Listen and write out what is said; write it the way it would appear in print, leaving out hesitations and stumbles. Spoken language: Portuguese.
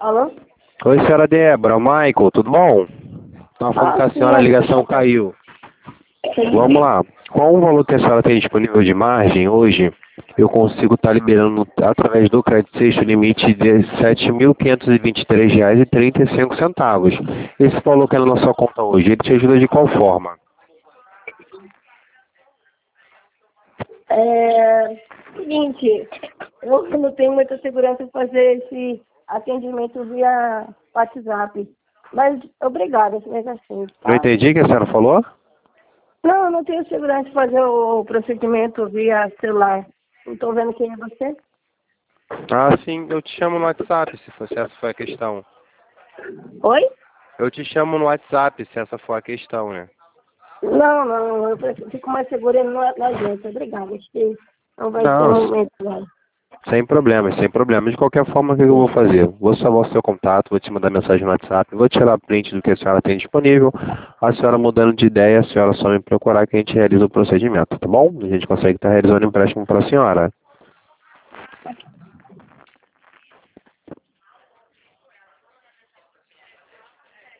Alô? Oi, senhora Débora, Michael, tudo bom? Estava falando com a senhora, a ligação caiu. Vamos lá. Qual o valor que a senhora tem disponível de margem hoje? Eu consigo estar liberando através do Credit Sexto o limite de R$ 7.523,35. Esse valor que é na sua conta hoje, ele te ajuda de qual forma? Seguinte, eu não tenho muita segurança em fazer esse atendimento via WhatsApp. Mas obrigada, mesmo assim, Não tá? entendi o que a senhora falou? Não, eu não tenho segurança de fazer o procedimento via celular. Não estou vendo quem é você. Ah, sim, eu te chamo no WhatsApp, se essa for a questão. Oi? Eu te chamo no WhatsApp, se essa for a questão, né? Não, eu fico mais segura na agência. Obrigada, acho que não vai ser Não, um momento agora. sem problemas, sem problemas. De qualquer forma, o que eu vou fazer? Vou salvar o seu contato, vou te mandar mensagem no WhatsApp, vou tirar print do que a senhora tem disponível. A senhora mudando de ideia, a senhora só me procurar que a gente realiza o procedimento, tá bom? A gente consegue estar realizando o empréstimo para a senhora.